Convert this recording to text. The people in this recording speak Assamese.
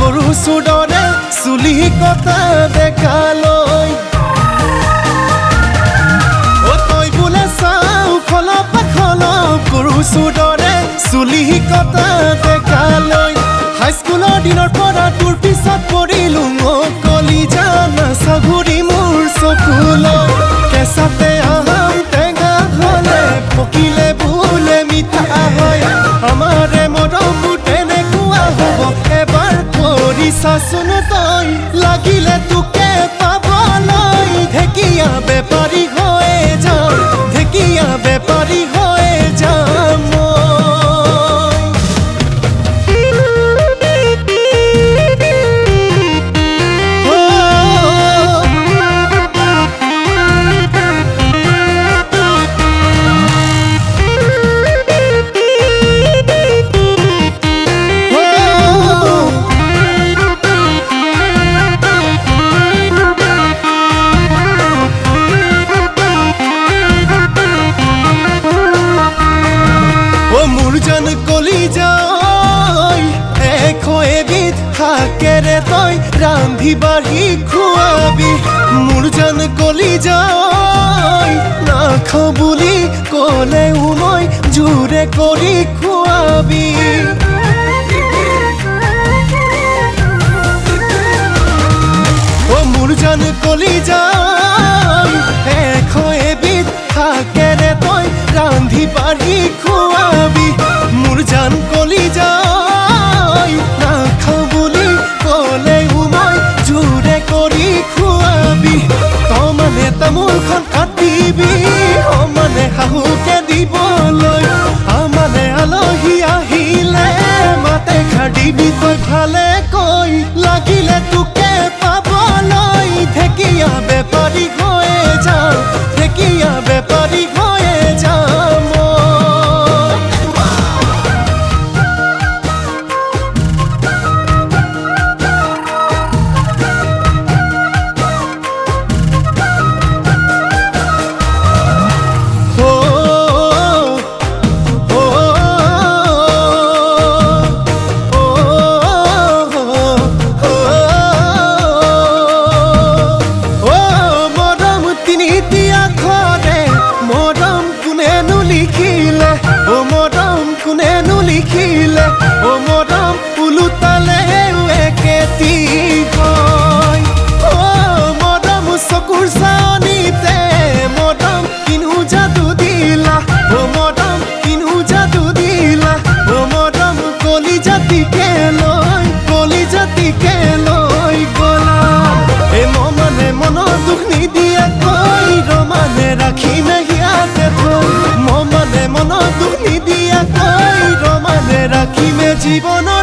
গৰু চুদৰে চুলি কটা দেখালৈ তই বোলে চাও খলপ খলপ গৰু চুদৰে চুলি কটা দেখালৈ হাইস্কুলৰ দিনৰ পৰা তোৰ পিছত পৰিলো কলিজা নাচাঘুৰি মোৰ চকুলৈ কেঁচাতে আহাম টেঙা হলে পকিলে বোলে মিঠা হয় আমাৰে মৰম তেনেকুৱা হ'ব এবাৰ কৰি চাচোন তই লাগিলে তোকে পাবলৈ ঢেকীয়া বেপাৰী হৈয়ে যাম ঢেকীয়া বেপাৰী হৈয়ে যাম শাকেৰে তই ৰান্ধি বাঢ়ি খুৱাবি মোৰ জান কলিজাই নাখাওঁ বুলি ক'লেও মই জোৰে কৰি খুৱাবি মোৰ জান কলিজাই এশ এবিধ শাকেৰে তই ৰান্ধি বাঢ়ি খুৱাবি মোৰ জান কলিজাই নাখাওঁ বুলি ক'লেও মই জোৰে কৰি খুৱাবি তই মানে তামোলখন কাটিবি মানে শাহুকে দিবলৈ মানে আলহী আহিলে মাতে খাদিবি তই ভালে কৈ লাগিলে তোকে পাবলৈ ঢেকীয়া বেপাৰী হৈয়ে যাম ঢেকীয়া বেপাৰী হৈয়ে যাম জীবন